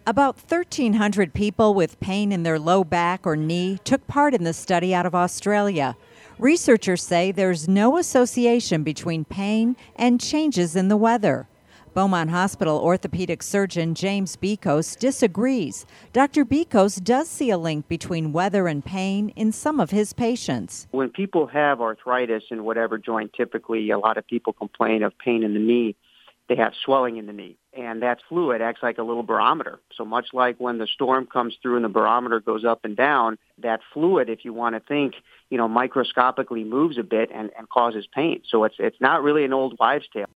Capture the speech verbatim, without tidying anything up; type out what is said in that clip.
About thirteen hundred people with pain in their low back or knee took part in the study out of Australia. Researchers say there's no association between pain and changes in the weather. Beaumont Hospital orthopedic surgeon James Bekos disagrees. Doctor Bekos does see a link between weather and pain in some of his patients. When people have arthritis in whatever joint, typically a lot of people complain of pain in the knee. They have swelling in the knee, and that fluid acts like a little barometer. So much like when the storm comes through and the barometer goes up and down, that fluid, if you want to think, you know, microscopically moves a bit and, and causes pain. So it's it's not really an old wives' tale.